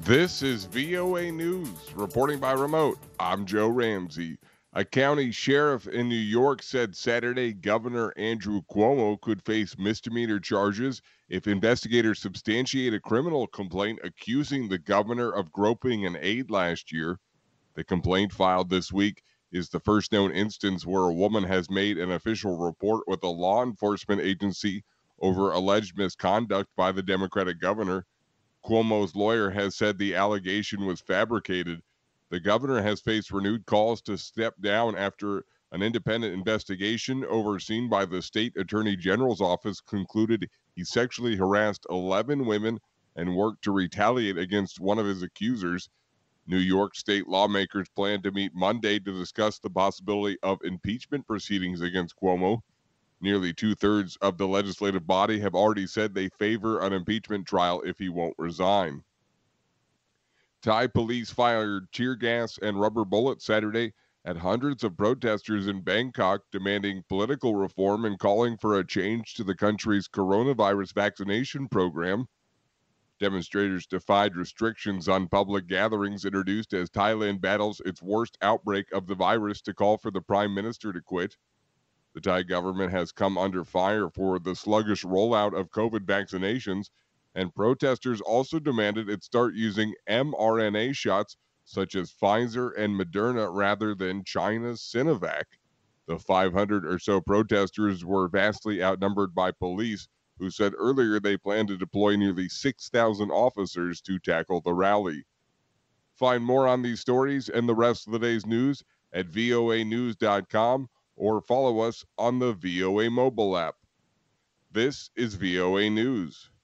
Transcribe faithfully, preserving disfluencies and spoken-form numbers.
This is V O A News, reporting by remote. I'm Joe Ramsey. A county sheriff in New York said Saturday Governor Andrew Cuomo could face misdemeanor charges if investigators substantiate a criminal complaint accusing the governor of groping an aide last year. The complaint filed this week is the first known instance where a woman has made an official report with a law enforcement agency over alleged misconduct by the Democratic governor. Cuomo's lawyer has said the allegation was fabricated. The governor has faced renewed calls to step down after an independent investigation overseen by the state attorney general's office concluded he sexually harassed eleven women and worked to retaliate against one of his accusers. New York state lawmakers plan to meet Monday to discuss the possibility of impeachment proceedings against Cuomo. Nearly two thirds of the legislative body have already said they favor an impeachment trial if he won't resign. Thai police fired tear gas and rubber bullets Saturday at hundreds of protesters in Bangkok demanding political reform and calling for a change to the country's coronavirus vaccination program. Demonstrators defied restrictions on public gatherings introduced as Thailand battles its worst outbreak of the virus to call for the prime minister to quit. The Thai government has come under fire for the sluggish rollout of COVID vaccinations, and protesters also demanded it start using mRNA shots such as Pfizer and Moderna rather than China's Sinovac. The five hundred or so protesters were vastly outnumbered by police, who said earlier they plan to deploy nearly six thousand officers to tackle the rally. Find more on these stories and the rest of the day's news at voa news dot com or follow us on the V O A mobile app. This is V O A News.